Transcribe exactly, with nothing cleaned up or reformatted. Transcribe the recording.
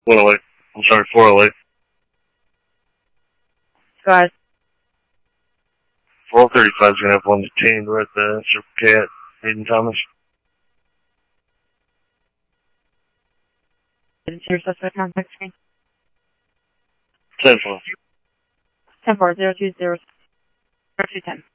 one oh eight. I'm sorry, four oh eight. Go ahead. four thirty-five is going to have one detained. We're at the Circle K at Hayden Thomas. Didn't see your suspect contact screen. ten four. ten four zero two zero two ten.